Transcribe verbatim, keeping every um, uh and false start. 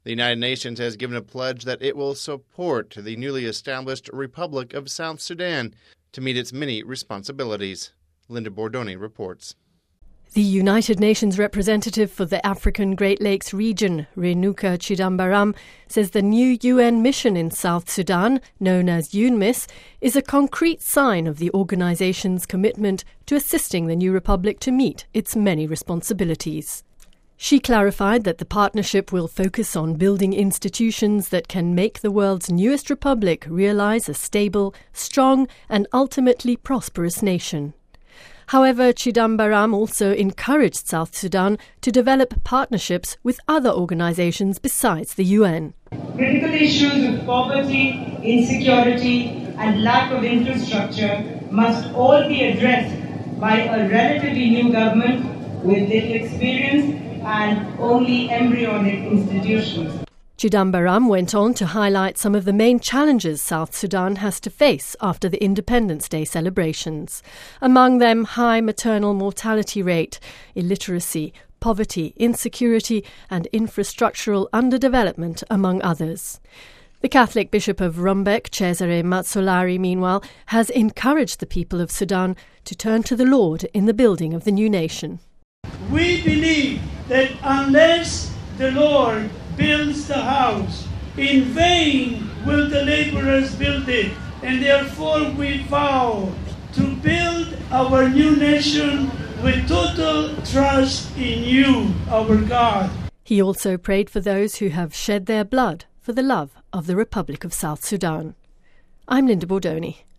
The United Nations has given a pledge that it will support the newly established Republic of South Sudan to meet its many responsibilities. Linda Bordoni reports. The United Nations representative for the African Great Lakes region, Renuka Chidambaram, says the new U N mission in South Sudan, known as UNMISS, is a concrete sign of the organization's commitment to assisting the new republic to meet its many responsibilities. She clarified that the partnership will focus on building institutions that can make the world's newest republic realize a stable, strong and ultimately prosperous nation. However, Chidambaram also encouraged South Sudan to develop partnerships with other organizations besides the U N. Critical issues of poverty, insecurity and lack of infrastructure must all be addressed by a relatively new government with little experience and only embryonic institutions. Chidambaram went on to highlight some of the main challenges South Sudan has to face after the Independence Day celebrations. Among them, high maternal mortality rate, illiteracy, poverty, insecurity and infrastructural underdevelopment, among others. The Catholic Bishop of Rumbek, Cesare Mazzolari, meanwhile, has encouraged the people of Sudan to turn to the Lord in the building of the new nation. We believe that unless the Lord builds the house, in vain will the laborers build it, and therefore we vow to build our new nation with total trust in you, our God. He also prayed for those who have shed their blood for the love of the Republic of South Sudan. I'm Linda Bordoni.